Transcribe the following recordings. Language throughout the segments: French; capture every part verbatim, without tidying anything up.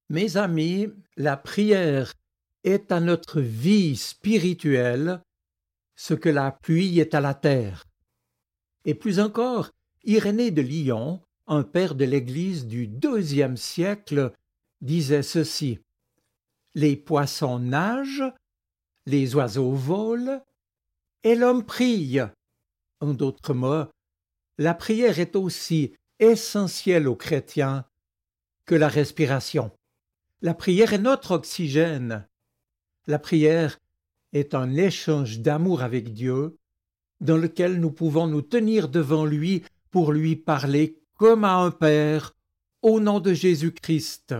Mes amis, la prière est à notre vie spirituelle ce que la pluie est à la terre. Et plus encore, Irénée de Lyon, un père de l'Église du deuxième siècle, disait ceci: « Les poissons nagent, les oiseaux volent, et l'homme prie. » En d'autres mots, la prière est aussi essentielle aux chrétiens que la respiration. La prière est notre oxygène. La prière est un échange d'amour avec Dieu dans lequel nous pouvons nous tenir devant lui pour lui parler comme à un père au nom de Jésus-Christ.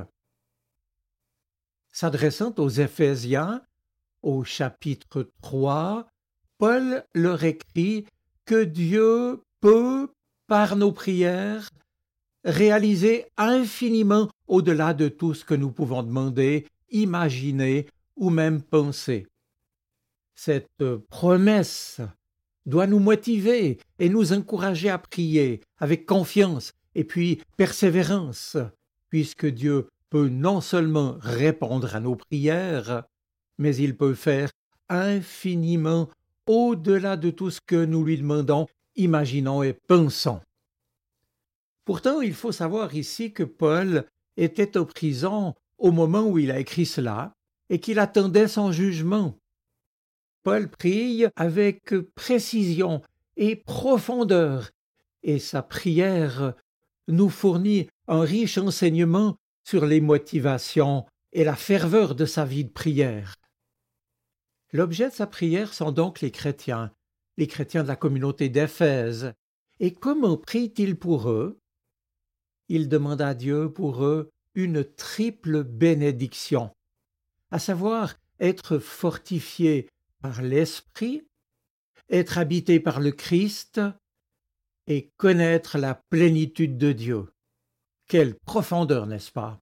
S'adressant aux Éphésiens, au chapitre trois, Paul leur écrit que Dieu peut, par nos prières, réaliser infiniment au-delà de tout ce que nous pouvons demander, imaginer ou même penser. Cette promesse doit nous motiver et nous encourager à prier avec confiance et puis persévérance, puisque Dieu peut non seulement répondre à nos prières, mais il peut faire infiniment au-delà de tout ce que nous lui demandons, imaginons et pensons. Pourtant, il faut savoir ici que Paul était en prison au moment où il a écrit cela et qu'il attendait son jugement. Paul prie avec précision et profondeur, et sa prière nous fournit un riche enseignement sur les motivations et la ferveur de sa vie de prière. L'objet de sa prière sont donc les chrétiens, les chrétiens de la communauté d'Éphèse. Et comment prie-t-il pour eux? Il demande à Dieu pour eux une triple bénédiction, à savoir être fortifié par l'Esprit, être habité par le Christ et connaître la plénitude de Dieu. Quelle profondeur, n'est-ce pas?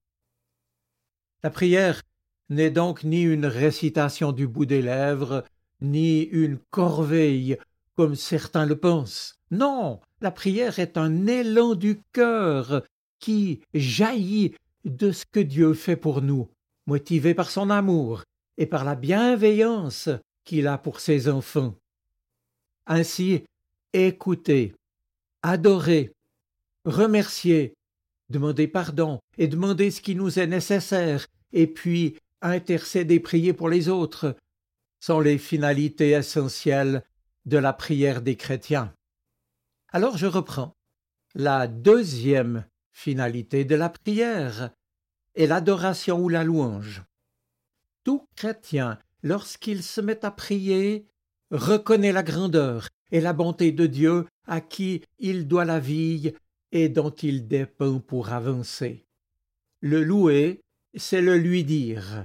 La prière n'est donc ni une récitation du bout des lèvres, ni une corvée, comme certains le pensent. Non, la prière est un élan du cœur qui jaillit de ce que Dieu fait pour nous, motivé par son amour et par la bienveillance qu'il a pour ses enfants. Ainsi, écouter, adorer, remercier, demander pardon et demander ce qui nous est nécessaire, et puis intercéder, prier pour les autres, sont les finalités essentielles de la prière des chrétiens. Alors je reprends. La deuxième finalité de la prière est l'adoration ou la louange. Tout chrétien, lorsqu'il se met à prier, reconnaît la grandeur et la bonté de Dieu à qui il doit la vie et dont il dépend pour avancer. Le louer, c'est le lui dire.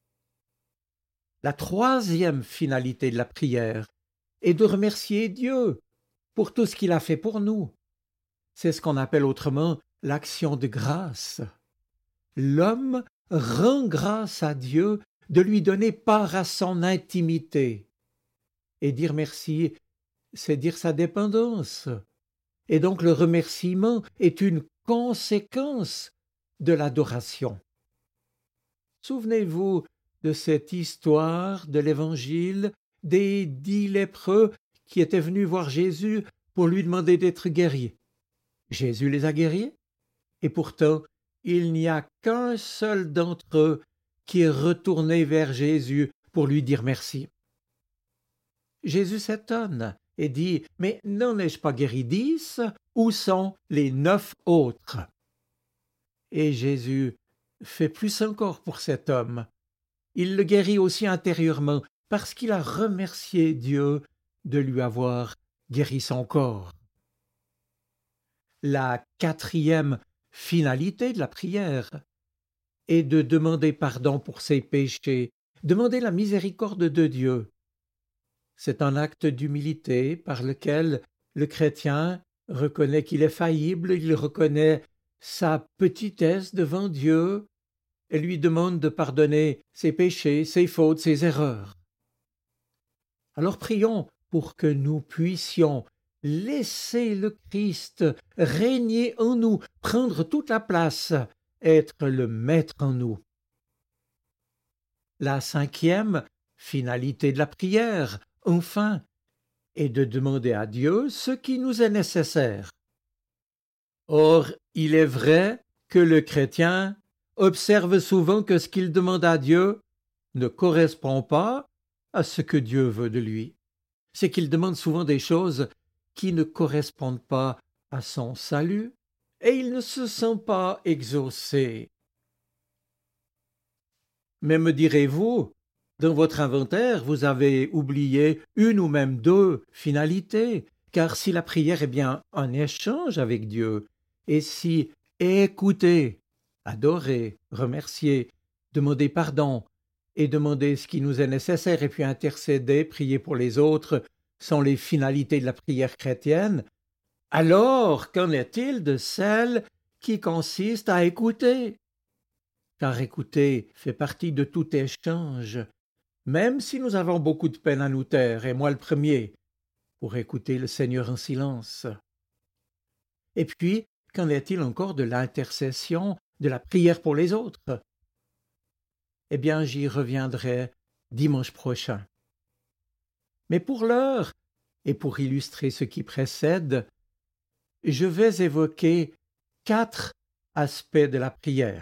La troisième finalité de la prière est de remercier Dieu pour tout ce qu'il a fait pour nous. C'est ce qu'on appelle autrement l'action de grâce. L'homme rend grâce à Dieu de lui donner part à son intimité. Et dire merci, c'est dire sa dépendance. Et donc le remerciement est une conséquence de l'adoration. Souvenez-vous de cette histoire de l'Évangile des dix lépreux qui étaient venus voir Jésus pour lui demander d'être guéris. Jésus les a guéris, et pourtant il n'y a qu'un seul d'entre eux qui est retourné vers Jésus pour lui dire merci. Jésus s'étonne et dit: « Mais n'en ai-je pas guéri dix? Où sont les neuf autres ?» Et Jésus fait plus encore pour cet homme. Il le guérit aussi intérieurement parce qu'il a remercié Dieu de lui avoir guéri son corps. La quatrième finalité de la prière est de demander pardon pour ses péchés, demander la miséricorde de Dieu. C'est un acte d'humilité par lequel le chrétien reconnaît qu'il est faillible, il reconnaît sa petitesse devant Dieu et lui demande de pardonner ses péchés, ses fautes, ses erreurs. Alors prions pour que nous puissions laisser le Christ régner en nous, prendre toute la place, être le maître en nous. La cinquième finalité de la prière, enfin, est de demander à Dieu ce qui nous est nécessaire. Or, il est vrai que le chrétien observe souvent que ce qu'il demande à Dieu ne correspond pas à ce que Dieu veut de lui. C'est qu'il demande souvent des choses qui ne correspondent pas à son salut, et il ne se sent pas exaucé. Mais me direz-vous, dans votre inventaire, vous avez oublié une ou même deux finalités, car si la prière est bien un échange avec Dieu, et si écouter, adorer, remercier, demander pardon, et demander ce qui nous est nécessaire, et puis intercéder, prier pour les autres, sont les finalités de la prière chrétienne, alors qu'en est-il de celle qui consiste à écouter? Car écouter fait partie de tout échange, même si nous avons beaucoup de peine à nous taire, et moi le premier, pour écouter le Seigneur en silence. Et puis, qu'en est-il encore de l'intercession, de la prière pour les autres? Eh bien, j'y reviendrai dimanche prochain. Mais pour l'heure, et pour illustrer ce qui précède, je vais évoquer quatre aspects de la prière.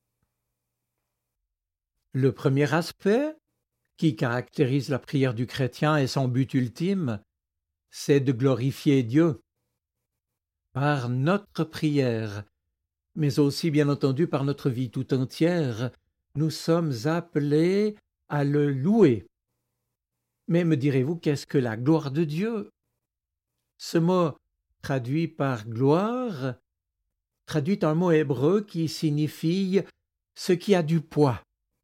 Le premier aspect, qui caractérise la prière du chrétien et son but ultime, c'est de glorifier Dieu par notre prière, mais aussi bien entendu par notre vie tout entière. Nous sommes appelés à le louer. Mais me direz-vous, qu'est-ce que la gloire de Dieu? Ce mot traduit par gloire traduit un mot hébreu qui signifie ce qui a du poids.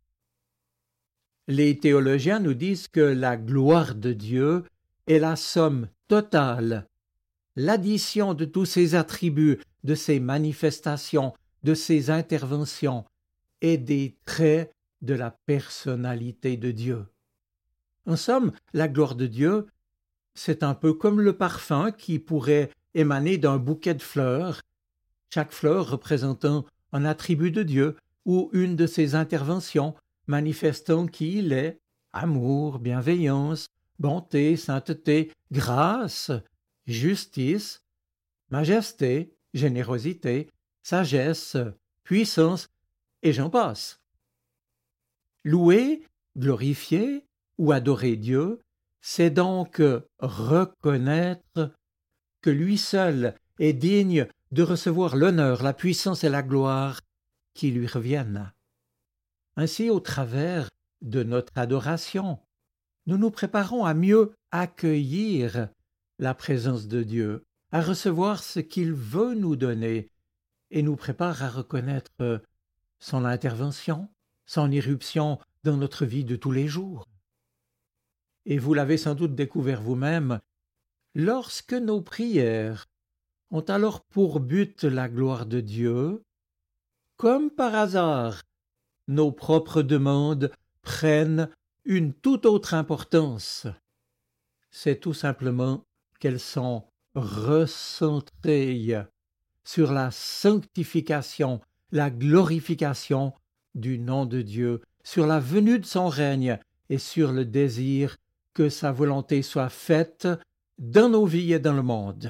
Les théologiens nous disent que la gloire de Dieu est la somme totale, l'addition de tous ses attributs, de ses manifestations, de ses interventions et des traits de la personnalité de Dieu. En somme, la gloire de Dieu, c'est un peu comme le parfum qui pourrait émaner d'un bouquet de fleurs, chaque fleur représentant un attribut de Dieu ou une de ses interventions, manifestant qui il est, amour, bienveillance, bonté, sainteté, grâce, justice, majesté, générosité, sagesse, puissance, et j'en passe. Louer, glorifier ou adorer Dieu, c'est donc reconnaître que lui seul est digne de recevoir l'honneur, la puissance et la gloire qui lui reviennent. Ainsi, au travers de notre adoration, nous nous préparons à mieux accueillir la présence de Dieu, à recevoir ce qu'il veut nous donner, et nous prépare à reconnaître son intervention, son irruption dans notre vie de tous les jours. Et vous l'avez sans doute découvert vous-même, lorsque nos prières ont alors pour but la gloire de Dieu, comme par hasard, nos propres demandes prennent une toute autre importance. C'est tout simplement qu'elles sont recentrées sur la sanctification, la glorification du nom de Dieu, sur la venue de son règne et sur le désir que sa volonté soit faite dans nos vies et dans le monde.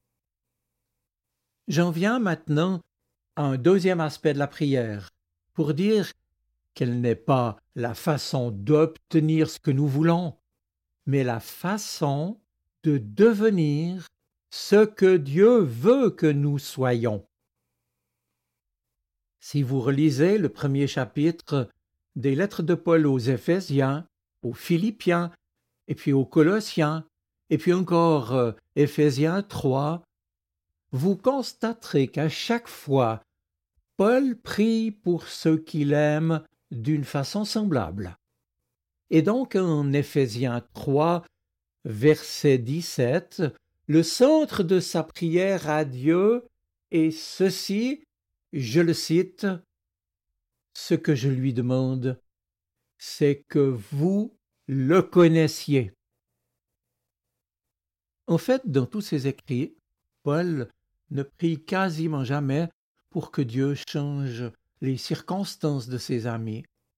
J'en viens maintenant à un deuxième aspect de la prière, pour dire qu'elle n'est pas la façon d'obtenir ce que nous voulons, mais la façon de devenir ce que Dieu veut que nous soyons. Si vous relisez le premier chapitre des lettres de Paul aux Éphésiens, aux Philippiens, et puis aux Colossiens, et puis encore euh, Éphésiens trois, vous constaterez qu'à chaque fois, Paul prie pour ceux qu'il aime d'une façon semblable. Et donc en Éphésiens trois, verset dix-sept, le centre de sa prière à Dieu est ceci, je le cite, « Ce que je lui demande, c'est que vous le connaissiez. » En fait, dans tous ses écrits, Paul ne prie quasiment jamais pour que Dieu change les circonstances de ses amis,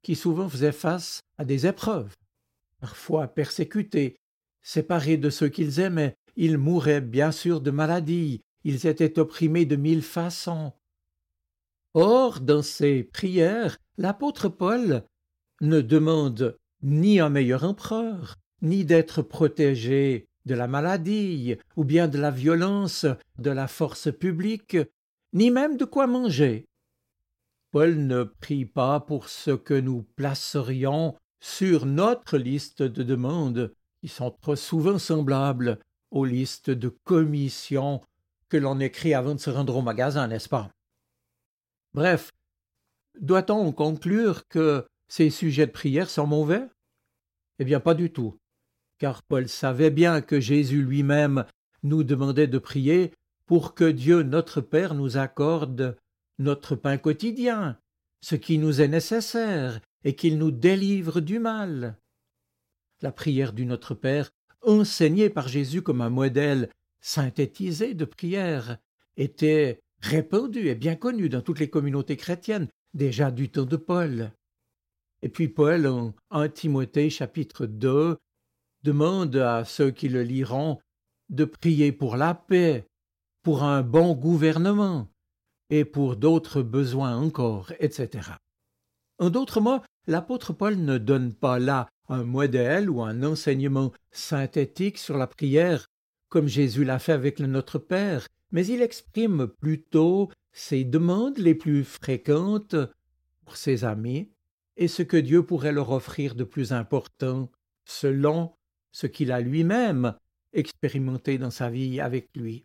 qui souvent faisaient face à des épreuves. Parfois persécutés, séparés de ceux qu'ils aimaient, ils mouraient bien sûr de maladie, ils étaient opprimés de mille façons. Or, dans ses prières, l'apôtre Paul ne demande ni un meilleur empereur, ni d'être protégé de la maladie, ou bien de la violence de la force publique, ni même de quoi manger. Paul ne prie pas pour ce que nous placerions sur notre liste de demandes, qui sont trop souvent semblables aux listes de commissions que l'on écrit avant de se rendre au magasin, n'est-ce pas? Bref, doit-on conclure que ces sujets de prière sont mauvais? Eh bien, pas du tout, car Paul savait bien que Jésus lui-même nous demandait de prier pour que Dieu notre Père nous accorde notre pain quotidien, ce qui nous est nécessaire, et qu'il nous délivre du mal. La prière du Notre Père, enseignée par Jésus comme un modèle synthétisé de prière, était répandue et bien connue dans toutes les communautés chrétiennes, déjà du temps de Paul. Et puis Paul, en premier Timothée chapitre deux, demande à ceux qui le liront de prier pour la paix, pour un bon gouvernement, et pour d'autres besoins encore, et cetera. En d'autres mots, l'apôtre Paul ne donne pas là un modèle ou un enseignement synthétique sur la prière, comme Jésus l'a fait avec le Notre Père, mais il exprime plutôt ses demandes les plus fréquentes pour ses amis et ce que Dieu pourrait leur offrir de plus important selon ce qu'il a lui-même expérimenté dans sa vie avec lui.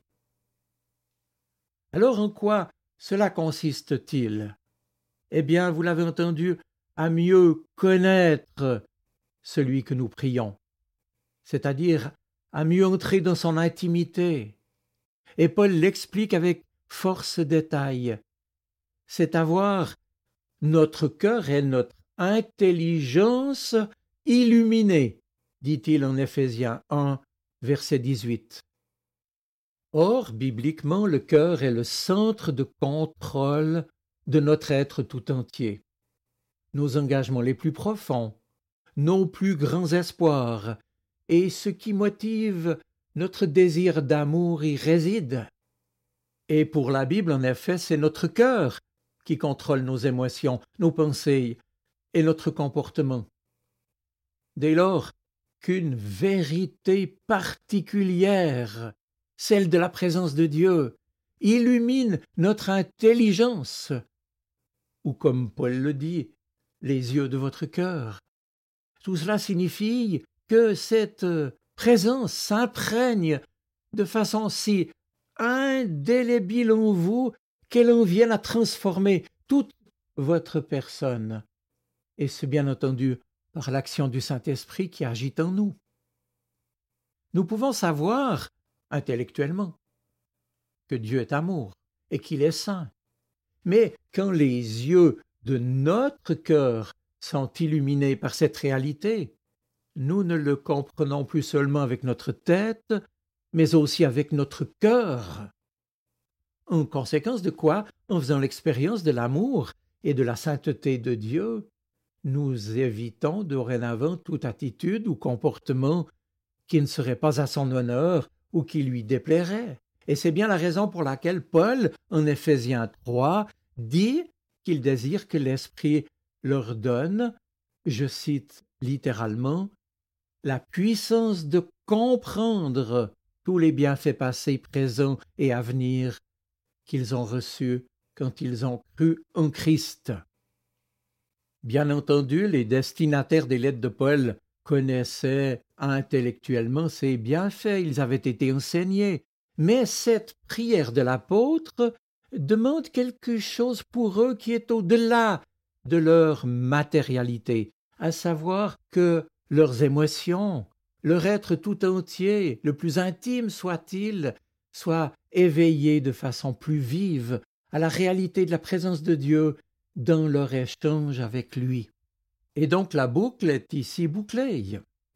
Alors en quoi cela consiste-t-il? Eh bien, vous l'avez entendu, à mieux connaître celui que nous prions, c'est-à-dire à mieux entrer dans son intimité. Et Paul l'explique avec force détail. C'est avoir notre cœur et notre intelligence illuminée, dit-il en Éphésiens un, verset dix-huit. Or, bibliquement, le cœur est le centre de contrôle de notre être tout entier. Nos engagements les plus profonds, nos plus grands espoirs, et ce qui motive notre désir d'amour y réside. Et pour la Bible, en effet, c'est notre cœur qui contrôle nos émotions, nos pensées et notre comportement. Dès lors qu'une vérité particulière, celle de la présence de Dieu, illumine notre intelligence, ou comme Paul le dit, les yeux de votre cœur. Tout cela signifie que cette présence s'imprègne de façon si indélébile en vous qu'elle en vienne à transformer toute votre personne. Et c'est bien entendu par l'action du Saint-Esprit qui agit en nous. Nous pouvons savoir, intellectuellement, que Dieu est amour et qu'il est saint. Mais quand les yeux de notre cœur sont illuminés par cette réalité, nous ne le comprenons plus seulement avec notre tête, mais aussi avec notre cœur. En conséquence de quoi, en faisant l'expérience de l'amour et de la sainteté de Dieu, nous évitons dorénavant toute attitude ou comportement qui ne serait pas à son honneur ou qui lui déplairait. Et c'est bien la raison pour laquelle Paul, en Éphésiens trois, dit qu'il désire que l'Esprit leur donne, je cite littéralement, la puissance de comprendre tous les bienfaits passés, présents et à venir qu'ils ont reçus quand ils ont cru en Christ. Bien entendu, les destinataires des lettres de Paul connaissaient intellectuellement ces bienfaits, ils avaient été enseignés, mais cette prière de l'apôtre demande quelque chose pour eux qui est au-delà de leur matérialité, à savoir que leurs émotions, leur être tout entier, le plus intime soit-il, soient éveillés de façon plus vive à la réalité de la présence de Dieu dans leur échange avec lui. Et donc la boucle est ici bouclée.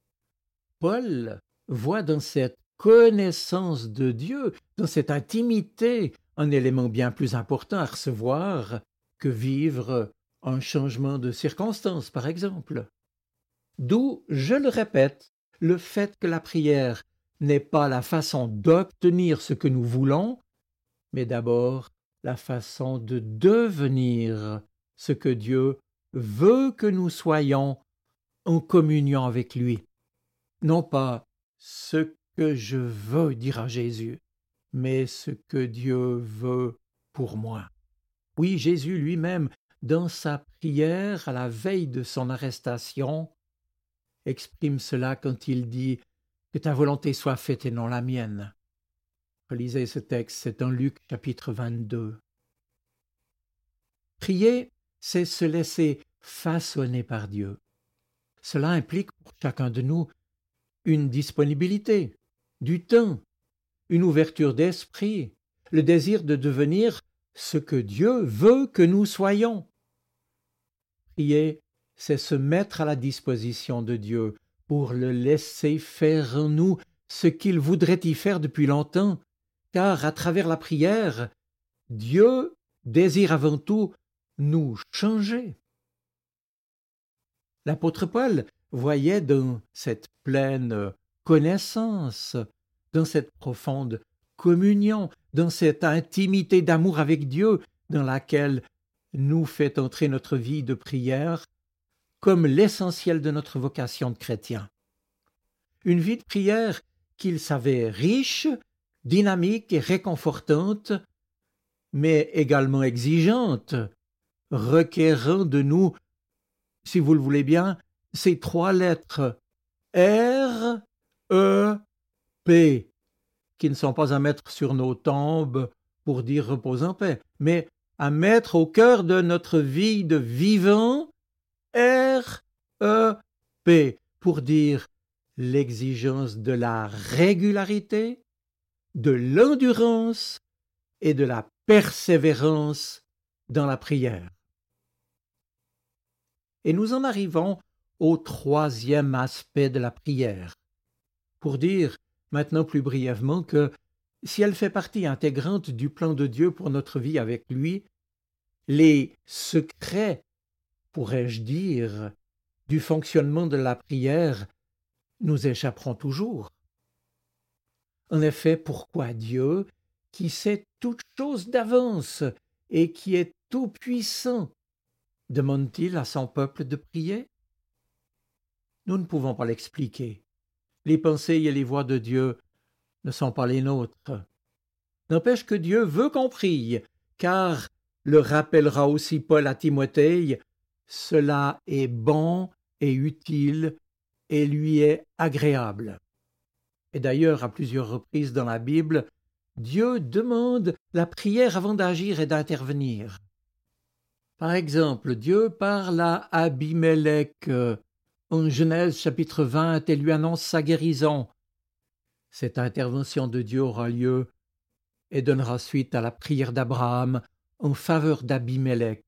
Paul voit dans cette connaissance de Dieu, dans cette intimité, un élément bien plus important à recevoir que vivre un changement de circonstance, par exemple. D'où, je le répète, le fait que la prière n'est pas la façon d'obtenir ce que nous voulons, mais d'abord la façon de devenir ce que Dieu veut que nous soyons en communion avec lui. Non pas ce que je veux, dira Jésus, mais ce que Dieu veut pour moi. Oui, Jésus lui-même, dans sa prière à la veille de son arrestation, exprime cela quand il dit « Que ta volonté soit faite et non la mienne ». Relisez ce texte, c'est en Luc chapitre vingt-deux. Prier, c'est se laisser façonner par Dieu. Cela implique pour chacun de nous une disponibilité, du temps, une ouverture d'esprit, le désir de devenir ce que Dieu veut que nous soyons. Prier, c'est se mettre à la disposition de Dieu pour le laisser faire en nous ce qu'il voudrait y faire depuis longtemps, car à travers la prière, Dieu désire avant tout nous changer. L'apôtre Paul voyait dans cette pleine connaissance, dans cette profonde communion, dans cette intimité d'amour avec Dieu dans laquelle nous fait entrer notre vie de prière comme l'essentiel de notre vocation de chrétien. Une vie de prière qu'il savait riche, dynamique et réconfortante, mais également exigeante, requérant de nous, si vous le voulez bien, ces trois lettres R, E, P, qui ne sont pas à mettre sur nos tombes pour dire repose en paix, mais à mettre au cœur de notre vie de vivant R, E, P, pour dire l'exigence de la régularité, de l'endurance et de la persévérance dans la prière. Et nous en arrivons au troisième aspect de la prière, pour dire maintenant plus brièvement que si elle fait partie intégrante du plan de Dieu pour notre vie avec lui, les secrets, pourrais-je dire, du fonctionnement de la prière nous échapperont toujours. En effet, pourquoi Dieu, qui sait toutes choses d'avance et qui est tout-puissant, demande-t-il à son peuple de prier? Nous ne pouvons pas l'expliquer. Les pensées et les voies de Dieu ne sont pas les nôtres. N'empêche que Dieu veut qu'on prie, car, le rappellera aussi Paul à Timothée, cela est bon et utile et lui est agréable. Et d'ailleurs, à plusieurs reprises dans la Bible, Dieu demande la prière avant d'agir et d'intervenir. Par exemple, Dieu parle à Abimélec en Genèse chapitre vingt et lui annonce sa guérison. Cette intervention de Dieu aura lieu et donnera suite à la prière d'Abraham en faveur d'Abimélec.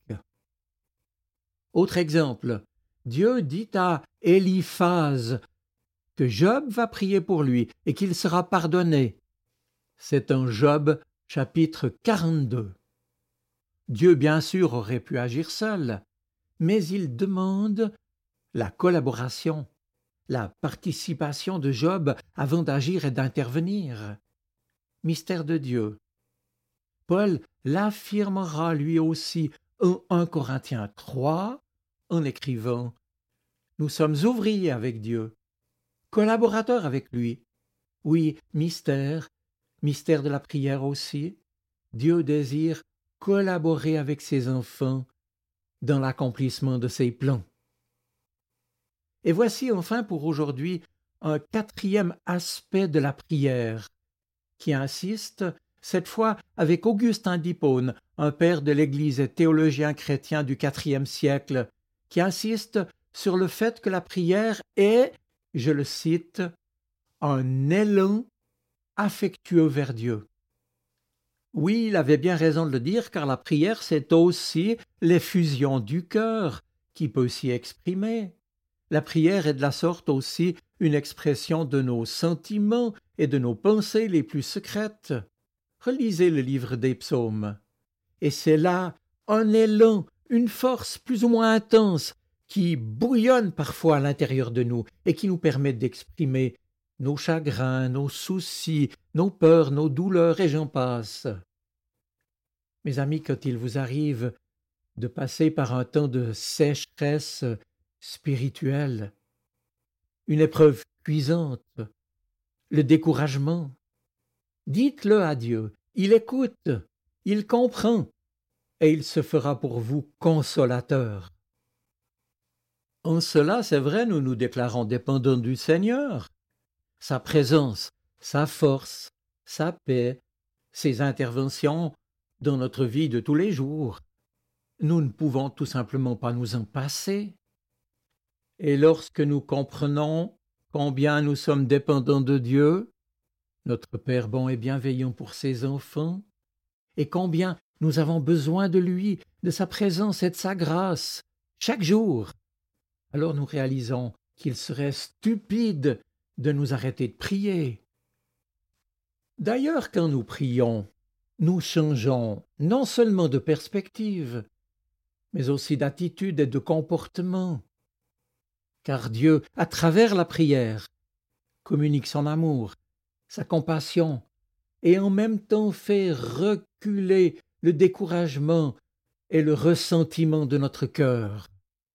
Autre exemple, Dieu dit à Éliphaz que Job va prier pour lui et qu'il sera pardonné. C'est en Job chapitre quarante-deux. Dieu, bien sûr, aurait pu agir seul, mais il demande la collaboration, la participation de Job avant d'agir et d'intervenir. Mystère de Dieu. Paul l'affirmera lui aussi en un Corinthiens trois en écrivant « Nous sommes ouvriers avec Dieu, collaborateurs avec lui. » Oui, mystère, mystère de la prière aussi. Dieu désire collaborer avec ses enfants dans l'accomplissement de ses plans. Et voici enfin pour aujourd'hui un quatrième aspect de la prière qui insiste, cette fois avec Augustin d'Hippone, un père de l'Église et théologien chrétien du quatrième siècle, qui insiste sur le fait que la prière est, je le cite, un élan affectueux vers Dieu. Oui, il avait bien raison de le dire, car la prière, c'est aussi l'effusion du cœur qui peut s'y exprimer. La prière est de la sorte aussi une expression de nos sentiments et de nos pensées les plus secrètes. Relisez le livre des psaumes. Et c'est là un élan, une force plus ou moins intense qui bouillonne parfois à l'intérieur de nous et qui nous permet d'exprimer nos chagrins, nos soucis, nos peurs, nos douleurs, et j'en passe. Mes amis, quand il vous arrive de passer par un temps de sécheresse spirituelle, une épreuve cuisante, le découragement, dites-le à Dieu, il écoute, il comprend, et il se fera pour vous consolateur. En cela, c'est vrai, nous nous déclarons dépendants du Seigneur. Sa présence, sa force, sa paix, ses interventions dans notre vie de tous les jours. Nous ne pouvons tout simplement pas nous en passer. Et lorsque nous comprenons combien nous sommes dépendants de Dieu, notre Père bon et bienveillant pour ses enfants, et combien nous avons besoin de lui, de sa présence et de sa grâce, chaque jour, alors nous réalisons qu'il serait stupide de nous arrêter de prier. D'ailleurs, quand nous prions, nous changeons non seulement de perspective, mais aussi d'attitude et de comportement. Car Dieu, à travers la prière, communique son amour, sa compassion, et en même temps fait reculer le découragement et le ressentiment de notre cœur.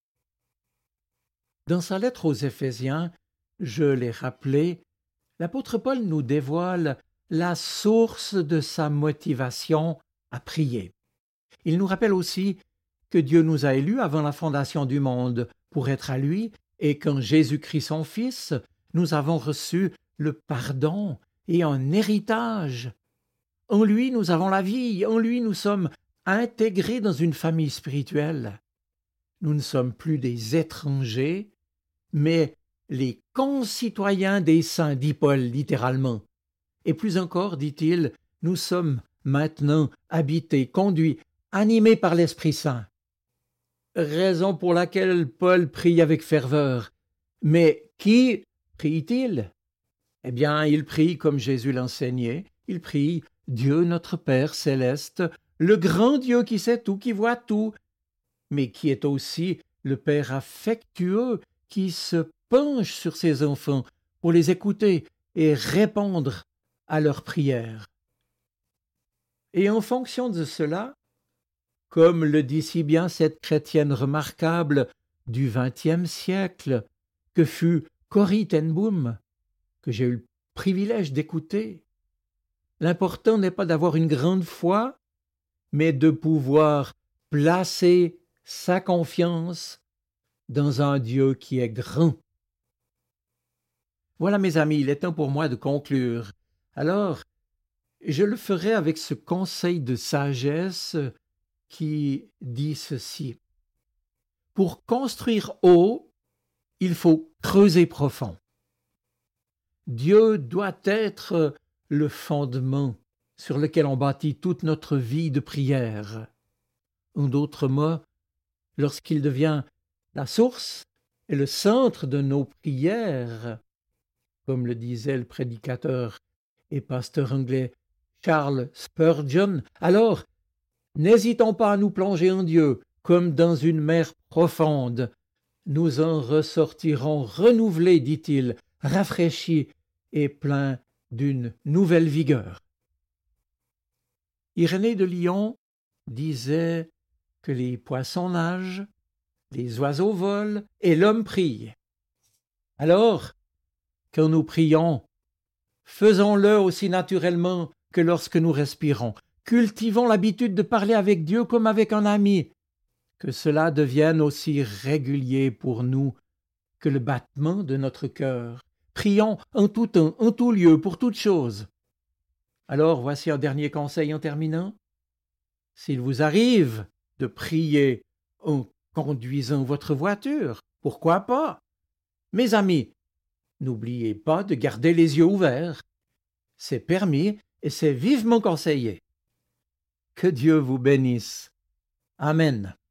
Dans sa lettre aux Éphésiens, je l'ai rappelé, l'apôtre Paul nous dévoile la source de sa motivation à prier. Il nous rappelle aussi que Dieu nous a élus avant la fondation du monde pour être à lui, et qu'en Jésus-Christ son Fils, nous avons reçu le pardon et un héritage. En lui, nous avons la vie, en lui, nous sommes intégrés dans une famille spirituelle. Nous ne sommes plus des étrangers, mais les concitoyens des saints, dit Paul littéralement. Et plus encore, dit-il, nous sommes maintenant habités, conduits, animés par l'Esprit Saint. Raison pour laquelle Paul prie avec ferveur. Mais qui prie-t-il? Eh bien, il prie comme Jésus l'enseignait. Il prie Dieu notre Père céleste, le grand Dieu qui sait tout, qui voit tout, mais qui est aussi le Père affectueux qui se penche sur ses enfants pour les écouter et répondre à leurs prières. Et en fonction de cela, comme le dit si bien cette chrétienne remarquable du vingtième siècle, que fut Corrie ten Boom, que j'ai eu le privilège d'écouter, l'important n'est pas d'avoir une grande foi, mais de pouvoir placer sa confiance dans un Dieu qui est grand. Voilà, mes amis, il est temps pour moi de conclure. Alors, je le ferai avec ce conseil de sagesse qui dit ceci. Pour construire haut, il faut creuser profond. Dieu doit être le fondement sur lequel on bâtit toute notre vie de prière. En d'autres mots, lorsqu'il devient la source et le centre de nos prières, comme le disait le prédicateur et pasteur anglais Charles Spurgeon, alors n'hésitons pas à nous plonger en Dieu comme dans une mer profonde. Nous en ressortirons renouvelés, dit-il, rafraîchis et pleins d'une nouvelle vigueur. Irénée de Lyon disait que les poissons nagent, les oiseaux volent et l'homme prie. Alors, quand nous prions, faisons-le aussi naturellement que lorsque nous respirons. Cultivons l'habitude de parler avec Dieu comme avec un ami, que cela devienne aussi régulier pour nous que le battement de notre cœur. Prions en tout temps, en tout lieu, pour toutes choses. Alors, voici un dernier conseil en terminant. S'il vous arrive de prier en conduisant votre voiture, pourquoi pas? Mes amis, n'oubliez pas de garder les yeux ouverts. C'est permis et c'est vivement conseillé. Que Dieu vous bénisse. Amen.